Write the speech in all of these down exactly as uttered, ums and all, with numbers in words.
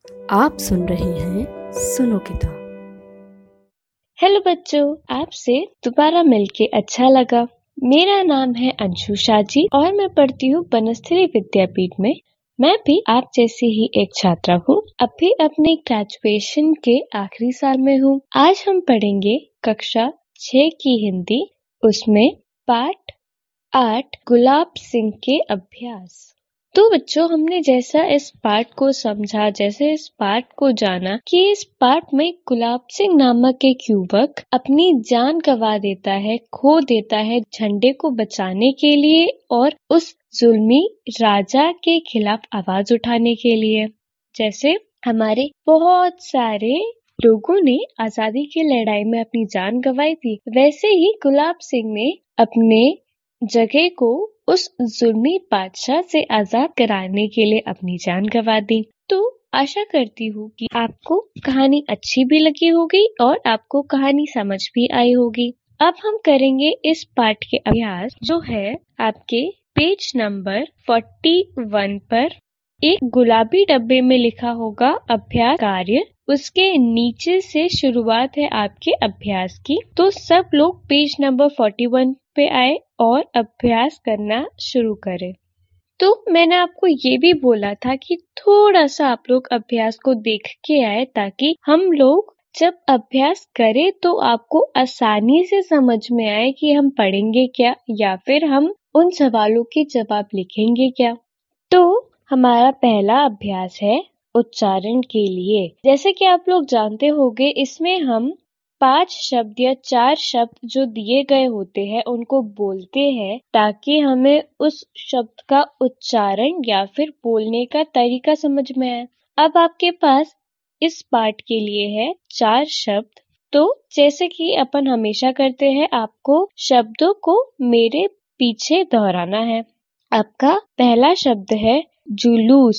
आप सुन रहे हैं सुनो किताब। हेलो बच्चों, आपसे दोबारा मिलके अच्छा लगा। मेरा नाम है अंशु शाजी और मैं पढ़ती हूँ बनस्थली विद्यापीठ में। मैं भी आप जैसी ही एक छात्रा हूँ। अभी अपने ग्रेजुएशन के आखिरी साल में हूँ। आज हम पढ़ेंगे कक्षा छह की हिंदी, उसमें पाठ आठ गुलाब सिंह के अभ्यास। तो बच्चों, हमने जैसा इस पाठ को समझा, जैसे इस पाठ को जाना कि इस पाठ में गुलाब सिंह नामक एक युवक अपनी जान गंवा देता है, खो देता है झंडे को बचाने के लिए और उस जुल्मी राजा के खिलाफ आवाज उठाने के लिए। जैसे हमारे बहुत सारे लोगों ने आजादी की लड़ाई में अपनी जान गंवाई थी, वैसे ही गुलाब सिंह ने अपने जगह को उस जुल्मी बादशाह से आजाद कराने के लिए अपनी जान गंवा दी। तो आशा करती हूँ कि आपको कहानी अच्छी भी लगी होगी और आपको कहानी समझ भी आई होगी। अब हम करेंगे इस पाठ के अभ्यास, जो है आपके पेज नंबर इकतालीस पर। एक गुलाबी डब्बे में लिखा होगा अभ्यास कार्य, उसके नीचे से शुरुआत है आपके अभ्यास की। तो सब लोग पेज नंबर इकतालीस पे आए और अभ्यास करना शुरू करें। तो मैंने आपको ये भी बोला था कि थोड़ा सा आप लोग अभ्यास को देख के आए, ताकि हम लोग जब अभ्यास करें तो आपको आसानी से समझ में आए कि हम पढ़ेंगे क्या या फिर हम उन सवालों के जवाब लिखेंगे क्या। तो हमारा पहला अभ्यास है उच्चारण के लिए। जैसे कि आप लोग जानते होंगे, इसमें हम पांच शब्द या चार शब्द जो दिए गए होते हैं उनको बोलते हैं, ताकि हमें उस शब्द का उच्चारण या फिर बोलने का तरीका समझ में आए। अब आपके पास इस पाठ के लिए है चार शब्द। तो जैसे कि अपन हमेशा करते हैं, आपको शब्दों को मेरे पीछे दोहराना है। आपका पहला शब्द है जुलूस।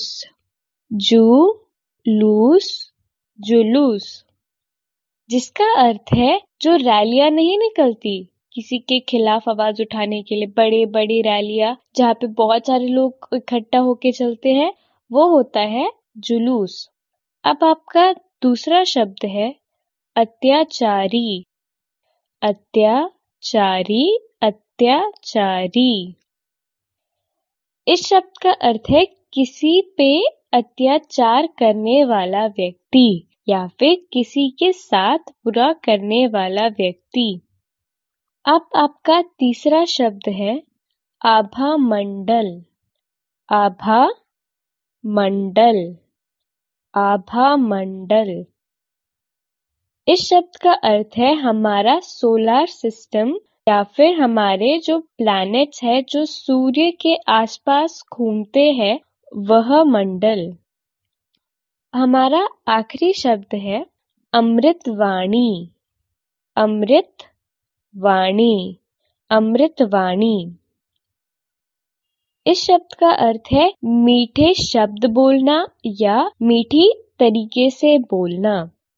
जुलूस, जुलूस, जिसका अर्थ है जो रैलियां नहीं निकलती किसी के खिलाफ आवाज उठाने के लिए, बड़े बड़ी रैलियां जहाँ पे बहुत सारे लोग इकट्ठा होके चलते हैं, वो होता है जुलूस। अब आपका दूसरा शब्द है अत्याचारी। अत्याचारी, अत्याचारी। इस शब्द का अर्थ है किसी पे अत्याचार करने वाला व्यक्ति या फिर किसी के साथ बुरा करने वाला व्यक्ति। अब आपका तीसरा शब्द है आभा मंडल। आभा मंडल, आभा मंडल। इस शब्द का अर्थ है हमारा सोलर सिस्टम या फिर हमारे जो प्लैनेट्स है जो सूर्य के आसपास घूमते हैं, वह मंडल। हमारा आखिरी शब्द है अमृतवाणी। अमृतवाणी, अमृतवाणी। इस शब्द का अर्थ है मीठे शब्द बोलना या मीठी तरीके से बोलना।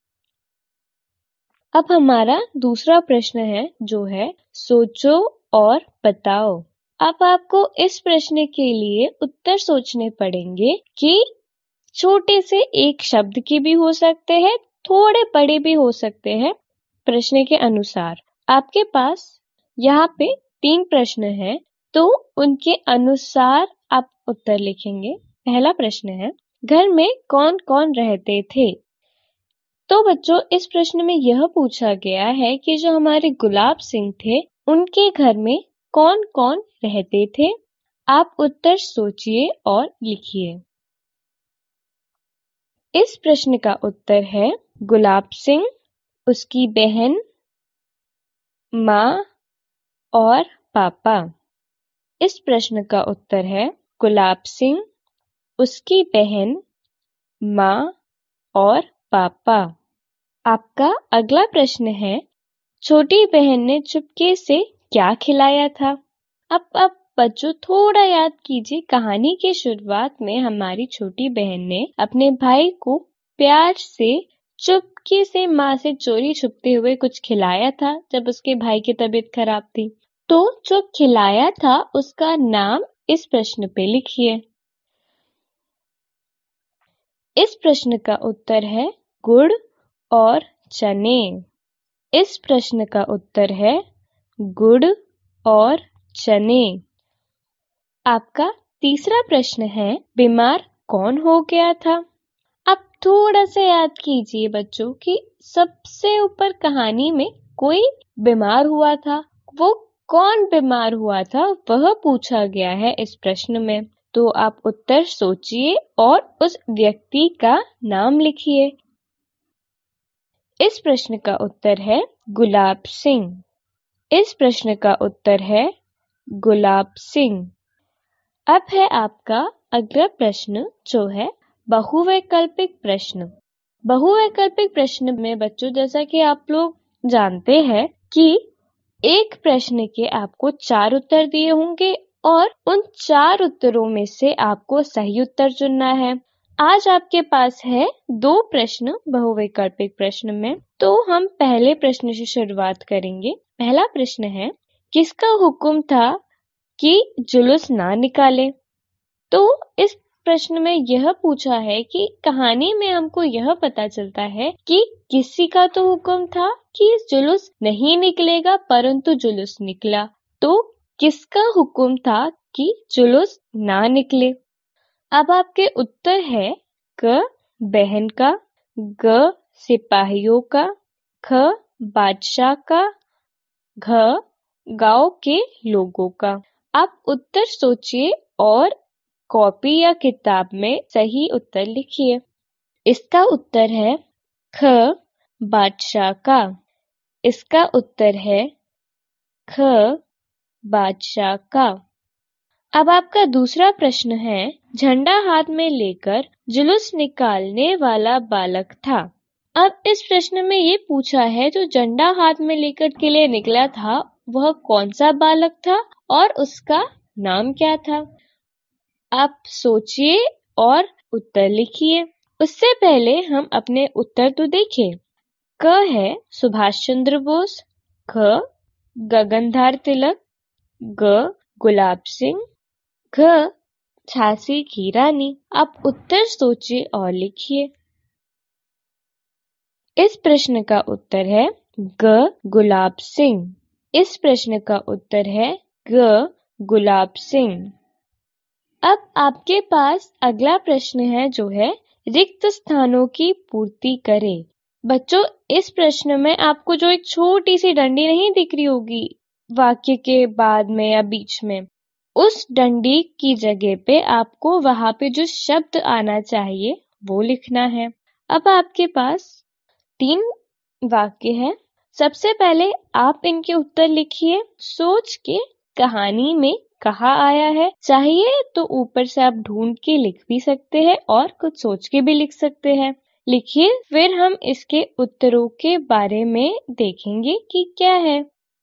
अब हमारा दूसरा प्रश्न है, जो है सोचो और बताओ। अब आपको इस प्रश्न के लिए उत्तर सोचने पड़ेंगे कि छोटे से एक शब्द के भी हो सकते हैं, थोड़े बड़े भी हो सकते हैं प्रश्न के अनुसार। आपके पास यहाँ पे तीन प्रश्न हैं, तो उनके अनुसार आप उत्तर लिखेंगे। पहला प्रश्न है, घर में कौन कौन रहते थे? तो बच्चों, इस प्रश्न में यह पूछा गया है कि जो हमारे गुलाब सिंह थे, उनके घर में कौन कौन रहते थे। आप उत्तर सोचिए और लिखिए। इस प्रश्न का उत्तर है गुलाब सिंह, उसकी बहन, माँ और पापा। इस प्रश्न का उत्तर है गुलाब सिंह, उसकी बहन, माँ और पापा। आपका अगला प्रश्न है, छोटी बहन ने चुपके से क्या खिलाया था? अब अब बच्चों थोड़ा याद कीजिए, कहानी की शुरुआत में हमारी छोटी बहन ने अपने भाई को प्यार से चुपके से माँ से चोरी छुपते हुए कुछ खिलाया था जब उसके भाई की तबीयत खराब थी। तो जो खिलाया था उसका नाम इस प्रश्न पे लिखिए। इस प्रश्न का उत्तर है गुड़ और चने। इस प्रश्न का उत्तर है गुड़ और चने। आपका तीसरा प्रश्न है बीमार कौन हो गया था। अब थोड़ा सा याद कीजिए बच्चों कि सबसे ऊपर कहानी में कोई बीमार हुआ था। वो कौन बीमार हुआ था वह पूछा गया है इस प्रश्न में। तो आप उत्तर सोचिए और उस व्यक्ति का नाम लिखिए। इस प्रश्न का उत्तर है गुलाब सिंह। इस प्रश्न का उत्तर है गुलाब सिंह। अब है आपका अगला प्रश्न जो है बहुवैकल्पिक प्रश्न। बहुवैकल्पिक प्रश्न में बच्चों जैसा कि आप लोग जानते हैं कि एक प्रश्न के आपको चार उत्तर दिए होंगे और उन चार उत्तरों में से आपको सही उत्तर चुनना है। आज आपके पास है दो प्रश्न बहुवैकल्पिक प्रश्न में। तो हम पहले प्रश्न से शुरुआत करेंगे। पहला प्रश्न है किसका हुक्म था कि जुलूस ना निकाले। तो इस प्रश्न में यह पूछा है कि कहानी में हमको यह पता चलता है कि किसी का तो हुक्म था कि जुलूस नहीं निकलेगा परंतु जुलूस निकला। तो किसका हुक्म था कि जुलूस ना निकले। अब आपके उत्तर है क बहन का, ग सिपाहियों का, ख बादशाह का, घ गांव के लोगों का। आप उत्तर सोचिए और कॉपी या किताब में सही उत्तर लिखिए। इसका उत्तर है ख बादशाह का। इसका उत्तर है ख बादशाह का। अब आपका दूसरा प्रश्न है झंडा हाथ में लेकर जुलूस निकालने वाला बालक था। अब इस प्रश्न में ये पूछा है जो झंडा हाथ में लेकर के लिए निकला था वह कौन सा बालक था और उसका नाम क्या था। आप सोचिए और उत्तर लिखिए। उससे पहले हम अपने उत्तर तो देखें। क है सुभाष चंद्र बोस, ख गगनधार तिलक, ग गुलाब सिंह, घ झांसी की रानी। आप उत्तर सोचिए और लिखिए। इस प्रश्न का उत्तर है ग गुलाब सिंह। इस प्रश्न का उत्तर है ग गुलाब सिंह। अब आपके पास अगला प्रश्न है जो है रिक्त स्थानों की पूर्ति करे। बच्चों इस प्रश्न में आपको जो एक छोटी सी डंडी नहीं दिख रही होगी वाक्य के बाद में या बीच में, उस डंडी की जगह पे आपको वहां पे जो शब्द आना चाहिए वो लिखना है। अब आपके पास तीन वाक्य है। सबसे पहले आप इनके उत्तर लिखिए सोच के कहानी में कहा आया है। चाहिए तो ऊपर से आप ढूंढ के लिख भी सकते हैं और कुछ सोच के भी लिख सकते हैं। लिखिए फिर हम इसके उत्तरों के बारे में देखेंगे कि क्या है।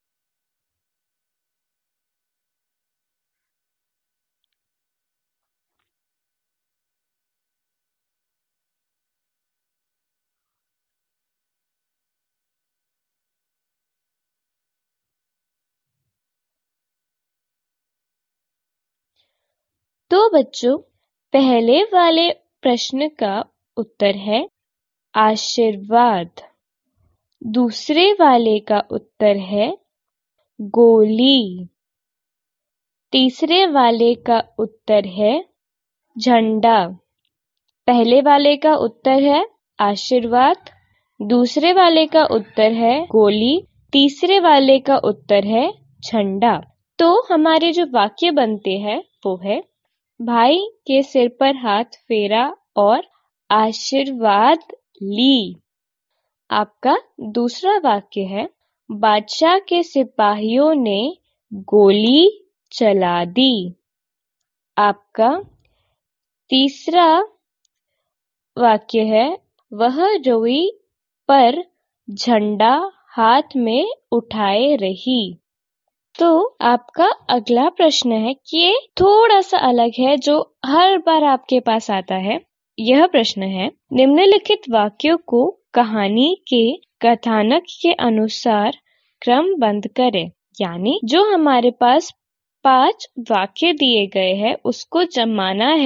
तो बच्चों पहले वाले प्रश्न का उत्तर है आशीर्वाद। दूसरे वाले का उत्तर है गोली। तीसरे वाले का उत्तर है झंडा। पहले वाले का उत्तर है आशीर्वाद, दूसरे वाले का उत्तर है गोली, तीसरे वाले का उत्तर है झंडा। तो हमारे जो वाक्य बनते हैं वो है भाई के सिर पर हाथ फेरा और आशीर्वाद ली। आपका दूसरा वाक्य है बादशाह के सिपाहियों ने गोली चला दी। आपका तीसरा वाक्य है वह रोई पर झंडा हाथ में उठाए रही। तो आपका अगला प्रश्न है कि ये थोड़ा सा अलग है जो हर बार आपके पास आता है। यह प्रश्न है निम्नलिखित वाक्यों को कहानी के कथानक के अनुसार क्रमबद्ध करें। यानी जो हमारे पास पांच वाक्य दिए गए हैं उसको जमाना है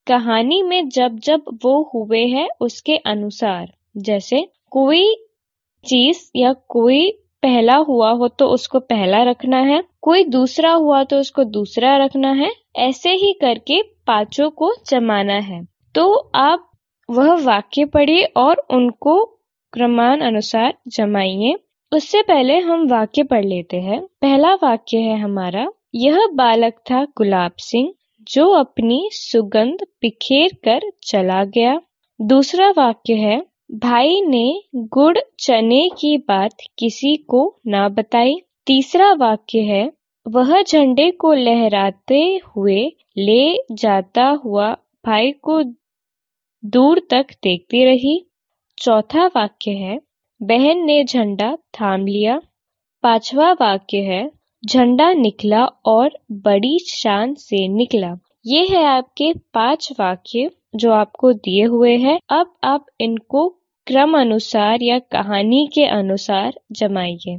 कहानी में जब जब वो हुए हैं उसके अनुसार। जैसे कोई चीज या कोई पहला हुआ हो तो उसको पहला रखना है, कोई दूसरा हुआ तो उसको दूसरा रखना है, ऐसे ही करके पांचों को जमाना है। तो आप वह वाक्य पढ़िए और उनको क्रमानुसार जमाइए। उससे पहले हम वाक्य पढ़ लेते हैं। पहला वाक्य है हमारा, यह बालक था गुलाब सिंह जो अपनी सुगंध बिखेर कर चला गया। दूसरा वाक्य है, भाई ने गुड़ चने की बात किसी को ना बताई। तीसरा वाक्य है, वह झंडे को लहराते हुए ले जाता हुआ भाई को दूर तक देखती रही। चौथा वाक्य है, बहन ने झंडा थाम लिया। पांचवा वाक्य है, झंडा निकला और बड़ी शान से निकला। ये है आपके पांच वाक्य जो आपको दिए हुए हैं। अब आप इनको क्रम अनुसार या कहानी के अनुसार जमाइए।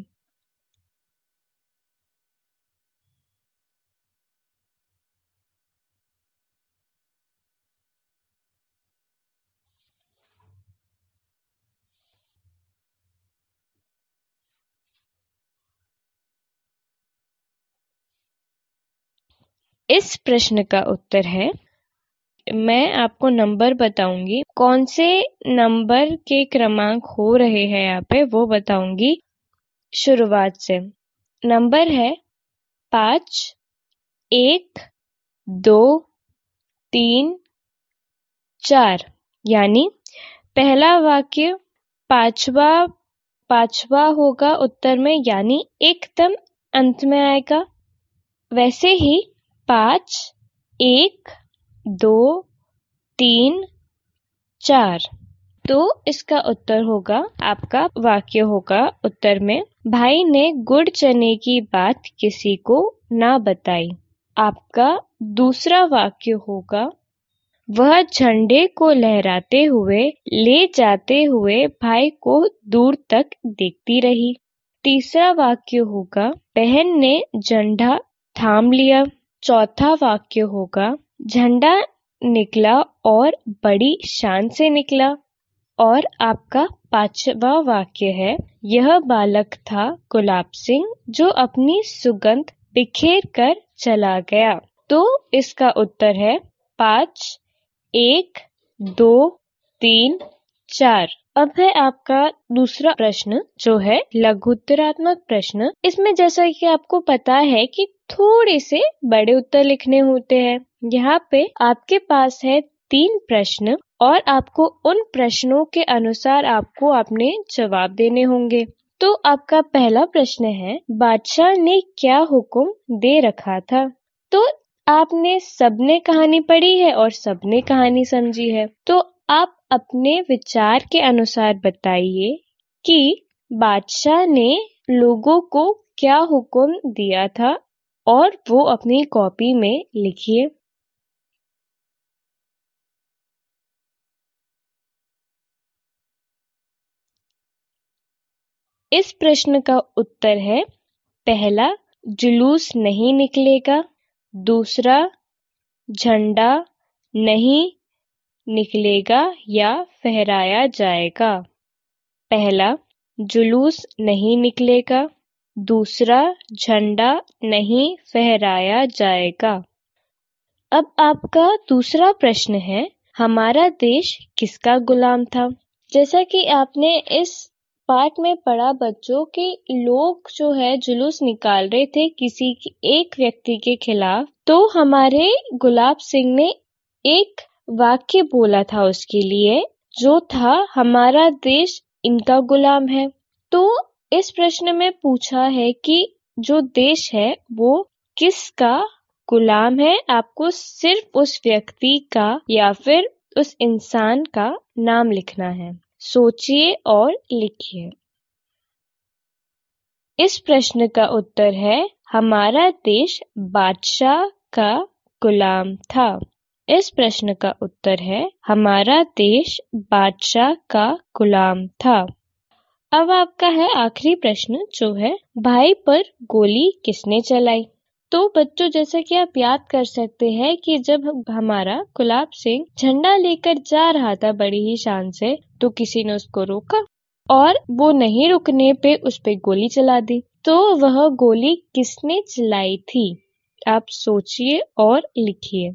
इस प्रश्न का उत्तर है, मैं आपको नंबर बताऊंगी, कौन से नंबर के क्रमांक हो रहे हैं यहाँ पे वो बताऊंगी शुरुआत से। नंबर है पाँच, एक, दो, तीन, चार। यानी पहला वाक्य पांचवा पांचवा होगा उत्तर में, यानी एकदम अंत में आएगा। वैसे ही पाँच, एक, दो, तीन, चार। तो इसका उत्तर होगा, आपका वाक्य होगा उत्तर में, भाई ने गुड़ चने की बात किसी को ना बताई। आपका दूसरा वाक्य होगा, वह झंडे को लहराते हुए ले जाते हुए भाई को दूर तक देखती रही। तीसरा वाक्य होगा, बहन ने झंडा थाम लिया। चौथा वाक्य होगा, झंडा निकला और बड़ी शान से निकला। और आपका पांचवा वाक्य है, यह बालक था गुलाब सिंह जो अपनी सुगंध बिखेर कर चला गया। तो इसका उत्तर है पाँच, एक, दो, तीन, चार। अब है आपका दूसरा प्रश्न जो है लघुत्तरात्मक प्रश्न। इसमें जैसा कि आपको पता है कि थोड़े से बड़े उत्तर लिखने होते हैं। यहाँ पे आपके पास है तीन प्रश्न और आपको उन प्रश्नों के अनुसार आपको अपने जवाब देने होंगे। तो आपका पहला प्रश्न है, बादशाह ने क्या हुक्म दे रखा था? तो आपने सबने कहानी पढ़ी है और सबने कहानी समझी है। तो आप अपने विचार के अनुसार बताइए कि बादशाह ने लोगों को क्या हुक्म दिया था और वो अपनी कॉपी में लिखिए। इस प्रश्न का उत्तर है, पहला, जुलूस नहीं निकलेगा। दूसरा, झंडा नहीं निकलेगा या फहराया जाएगा। पहला, जुलूस नहीं निकलेगा। दूसरा, झंडा नहीं फहराया जाएगा। अब आपका दूसरा प्रश्न है, हमारा देश किसका गुलाम था? जैसा कि आपने इस पाठ में पढ़ा बच्चों के लोग जो है जुलूस निकाल रहे थे किसी एक व्यक्ति के खिलाफ, तो हमारे गुलाब सिंह ने एक वाक्य बोला था उसके लिए, जो था हमारा देश इनका गुलाम है। तो इस प्रश्न में पूछा है कि जो देश है वो किसका गुलाम है। आपको सिर्फ उस व्यक्ति का या फिर उस इंसान का नाम लिखना है। सोचिए और लिखिए। इस प्रश्न का उत्तर है, हमारा देश बादशाह का गुलाम था। इस प्रश्न का उत्तर है, हमारा देश बादशाह का गुलाम था। अब आपका है आखिरी प्रश्न जो है, भाई पर गोली किसने चलाई? तो बच्चों, जैसा कि आप याद कर सकते हैं कि जब हमारा गुलाब सिंह झंडा लेकर जा रहा था बड़ी ही शान से, तो किसी ने उसको रोका और वो नहीं रुकने पे उस पे गोली चला दी। तो वह गोली किसने चलाई थी? आप सोचिए और लिखिए।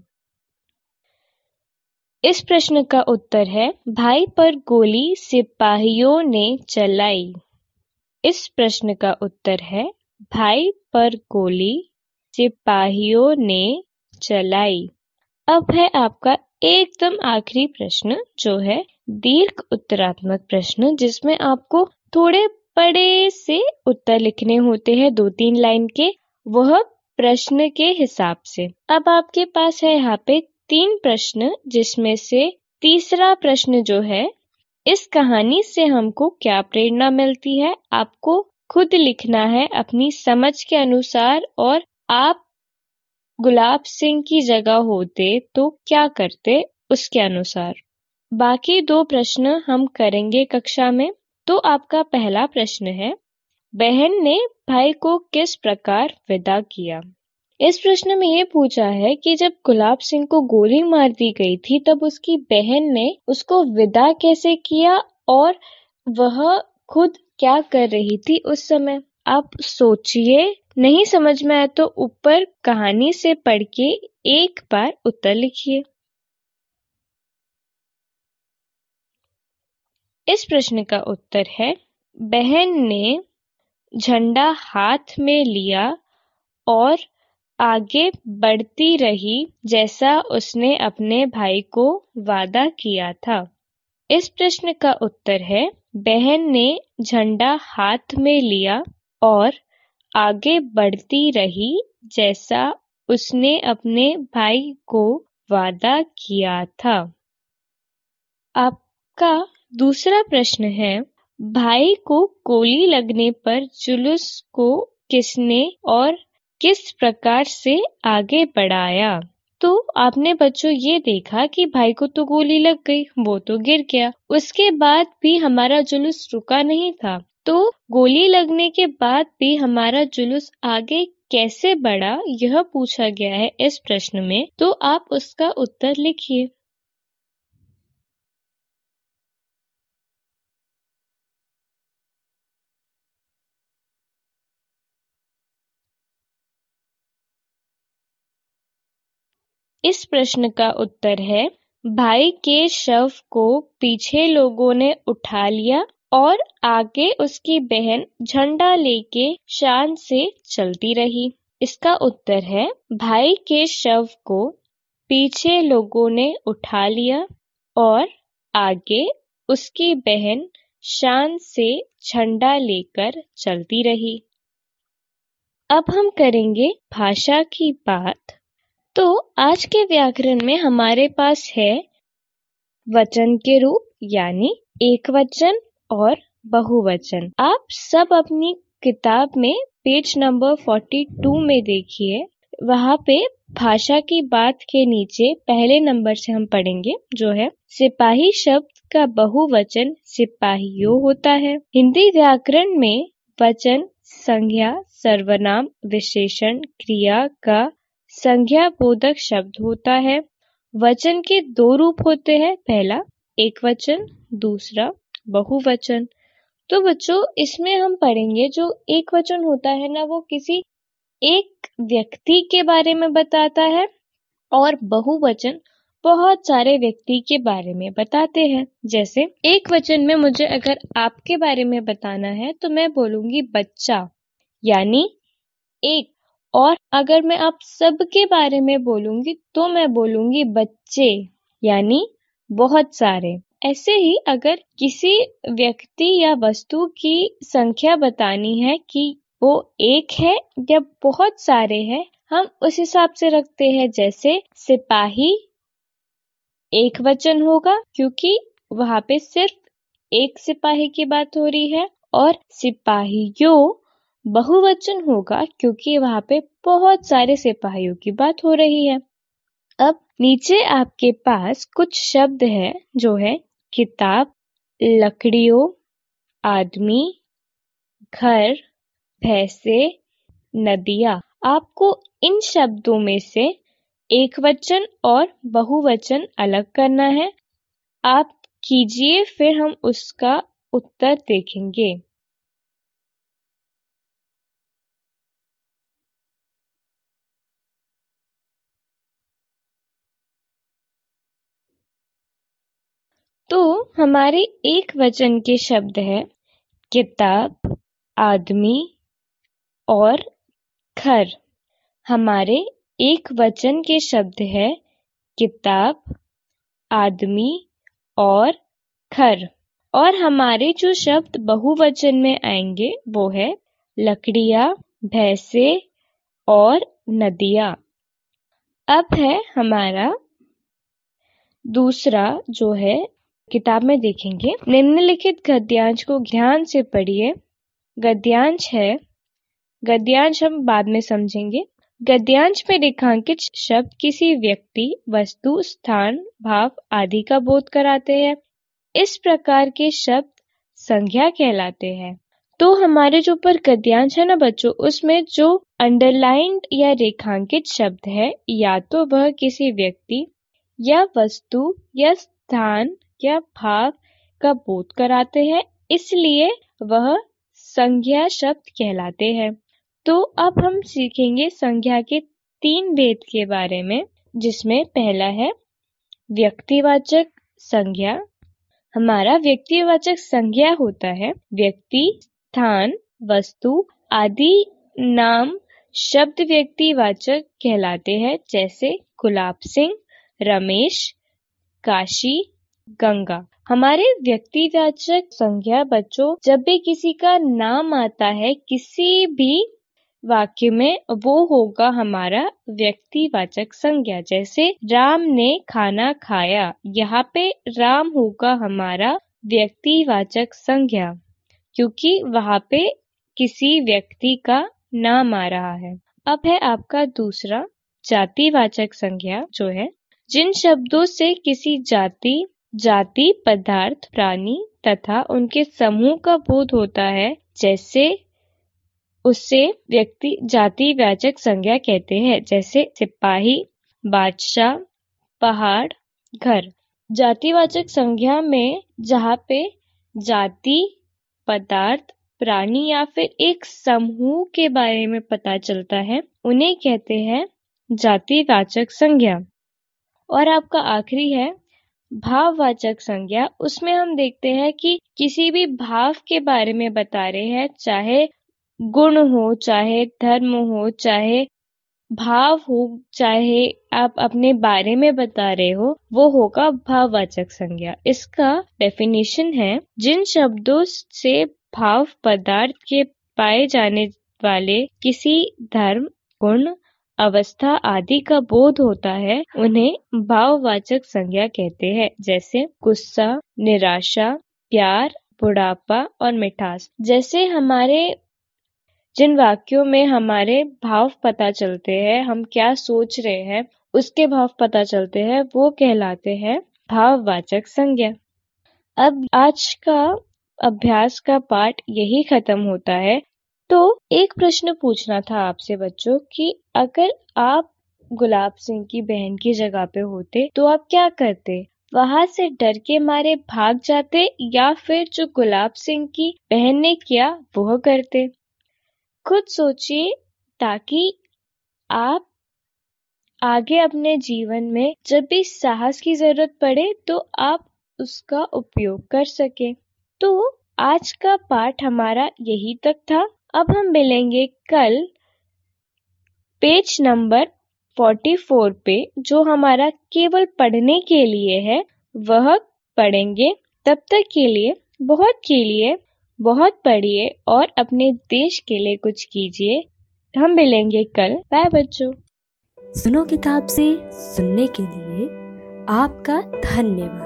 इस प्रश्न का उत्तर है भाई पर गोली सिपाहियों ने चलाई। इस प्रश्न का उत्तर है भाई पर गोली सिपाहियों ने चलाई। अब है आपका एकदम आखिरी प्रश्न, जो है दीर्घ उत्तरात्मक प्रश्न, जिसमें आपको थोड़े बड़े से उत्तर लिखने होते हैं, दो तीन लाइन के, वह प्रश्न के हिसाब से। अब आपके पास है यहाँ पे तीन प्रश्न, जिसमें से तीसरा प्रश्न जो है, इस कहानी से हमको क्या प्रेरणा मिलती है, आपको खुद लिखना है अपनी समझ के अनुसार, और आप गुलाब सिंह की जगह होते तो क्या करते उसके अनुसार। बाकी दो प्रश्न हम करेंगे कक्षा में। तो आपका पहला प्रश्न है, बहन ने भाई को किस प्रकार विदा किया। इस प्रश्न में ये पूछा है कि जब गुलाब सिंह को गोली मार दी गई थी, तब उसकी बहन ने उसको विदा कैसे किया और वह खुद क्या कर रही थी उस समय। आप सोचिए, नहीं समझ में आए तो ऊपर कहानी से पढ़ के एक बार उत्तर लिखिए। इस प्रश्न का उत्तर है, बहन ने झंडा हाथ में लिया और आगे बढ़ती रही जैसा उसने अपने भाई को वादा किया था। इस प्रश्न का उत्तर है, बहन ने झंडा हाथ में लिया और आगे बढ़ती रही जैसा उसने अपने भाई को वादा किया था। आपका दूसरा प्रश्न है, भाई को गोली लगने पर जुलूस को किसने और किस प्रकार से आगे बढ़ाया। तो आपने बच्चों ये देखा कि भाई को तो गोली लग गई, वो तो गिर गया, उसके बाद भी हमारा जुलूस रुका नहीं था। तो गोली लगने के बाद भी हमारा जुलूस आगे कैसे बढ़ा, यह पूछा गया है इस प्रश्न में। तो आप उसका उत्तर लिखिए। इस प्रश्न का उत्तर है, भाई के शव को पीछे लोगों ने उठा लिया और आगे उसकी बहन झंडा लेके शान से चलती रही। इसका उत्तर है, भाई के शव को पीछे लोगों ने उठा लिया और आगे उसकी बहन शान से झंडा लेकर चलती रही। अब हम करेंगे भाषा की बात। तो आज के व्याकरण में हमारे पास है वचन के रूप, यानी एक वचन और बहुवचन। आप सब अपनी किताब में पेज नंबर बयालीस में देखिए, वहाँ पे भाषा की बात के नीचे पहले नंबर से हम पढ़ेंगे, जो है सिपाही शब्द का बहुवचन सिपाहियों होता है। हिंदी व्याकरण में वचन संज्ञा, सर्वनाम, विशेषण, क्रिया का संज्ञा बोधक शब्द होता है। वचन के दो रूप होते हैं, पहला एक वचन, दूसरा बहुवचन। तो बच्चों, इसमें हम पढ़ेंगे जो एक वचन होता है ना, वो किसी एक व्यक्ति के बारे में बताता है, और बहुवचन बहुत सारे व्यक्ति के बारे में बताते हैं। जैसे एक वचन में मुझे अगर आपके बारे में बताना है तो मैं बोलूंगी बच्चा, यानी एक। और अगर मैं आप सबके बारे में बोलूंगी तो मैं बोलूंगी बच्चे, यानी बहुत सारे। ऐसे ही अगर किसी व्यक्ति या वस्तु की संख्या बतानी है कि वो एक है या बहुत सारे हैं, हम उस हिसाब से रखते हैं। जैसे सिपाही एक वचन होगा क्योंकि वहां पे सिर्फ एक सिपाही की बात हो रही है, और सिपाहियों बहुवचन होगा क्योंकि वहां पे बहुत सारे सिपाहियों की बात हो रही है। अब नीचे आपके पास कुछ शब्द है, जो है किताब, लकड़ियों, आदमी, घर, भैंसे, नदियाँ। आपको इन शब्दों में से एकवचन और बहुवचन अलग करना है। आप कीजिए, फिर हम उसका उत्तर देखेंगे। तो हमारे एक वचन के शब्द है किताब, आदमी और घर। हमारे एक वचन के शब्द है किताब, आदमी और घर। और हमारे जो शब्द बहुवचन में आएंगे वो है लकड़ियां, भैंसे और नदियां। अब है हमारा दूसरा जो है किताब में देखेंगे। निम्नलिखित गद्यांश को ध्यान से पढ़िए। गद्यांश है, गद्यांश हम बाद में समझेंगे। गद्यांश में रेखांकित शब्द किसी व्यक्ति, वस्तु, स्थान, भाव आदि का बोध कराते हैं। इस प्रकार के शब्द संज्ञा कहलाते हैं। तो हमारे जो ऊपर गद्यांश है ना बच्चों, उसमें जो अंडरलाइंड या रेखांकित शब्द है, या तो वह किसी व्यक्ति या वस्तु या स्थान या भाव का बोध कराते हैं, इसलिए वह संज्ञा शब्द कहलाते हैं। तो अब हम सीखेंगे संज्ञा के तीन भेद के बारे में, जिसमें पहला है व्यक्तिवाचक संज्ञा। हमारा व्यक्तिवाचक संज्ञा होता है व्यक्ति, स्थान, वस्तु आदि नाम शब्द व्यक्तिवाचक कहलाते हैं, जैसे गुलाब सिंह, रमेश, काशी, गंगा। हमारे व्यक्तिवाचक संज्ञा बच्चों, जब भी किसी का नाम आता है किसी भी वाक्य में, वो होगा हमारा व्यक्तिवाचक संज्ञा। जैसे राम ने खाना खाया, यहाँ पे राम होगा हमारा व्यक्तिवाचक संज्ञा, क्योंकि वहाँ पे किसी व्यक्ति का नाम आ रहा है। अब है आपका दूसरा जातिवाचक संज्ञा, जो है जिन शब्दों से किसी जाति, जाति, पदार्थ, प्राणी तथा उनके समूह का बोध होता है, जैसे उससे व्यक्ति जातिवाचक संज्ञा कहते हैं। जैसे सिपाही, बादशाह, पहाड़, घर। जातिवाचक संज्ञा में जहाँ पे जाति, पदार्थ, प्राणी या फिर एक समूह के बारे में पता चलता है, उन्हें कहते हैं जातिवाचक संज्ञा। और आपका आखिरी है भाववाचक संज्ञा। उसमें हम देखते हैं कि किसी भी भाव के बारे में बता रहे हैं, चाहे गुण हो, चाहे धर्म हो, चाहे भाव हो, चाहे आप अपने बारे में बता रहे हो, वो होगा भाववाचक संज्ञा। इसका डेफिनेशन है जिन शब्दों से भाव पदार्थ के पाए जाने वाले किसी धर्म, गुण, अवस्था आदि का बोध होता है, उन्हें भाववाचक संज्ञा कहते हैं। जैसे गुस्सा, निराशा, प्यार, बुढ़ापा और मिठास। जैसे हमारे जिन वाक्यों में हमारे भाव पता चलते हैं, हम क्या सोच रहे हैं उसके भाव पता चलते हैं, वो कहलाते हैं भाववाचक संज्ञा। अब आज का अभ्यास का पाठ यही खत्म होता है। तो एक प्रश्न पूछना था आपसे बच्चों कि अगर आप गुलाब सिंह की बहन की जगह पे होते तो आप क्या करते? वहां से डर के मारे भाग जाते या फिर जो गुलाब सिंह की बहन ने किया वह करते? खुद सोचिए, ताकि आप आगे अपने जीवन में जब भी साहस की जरूरत पड़े तो आप उसका उपयोग कर सके। तो आज का पाठ हमारा यही तक था। अब हम मिलेंगे कल पेज नंबर चौवालीस पे, जो हमारा केवल पढ़ने के लिए है, वह पढ़ेंगे। तब तक के लिए बहुत खेलिए, बहुत पढ़िए और अपने देश के लिए कुछ कीजिए। हम मिलेंगे कल। बाय बच्चों। सुनो किताब से सुनने के लिए आपका धन्यवाद।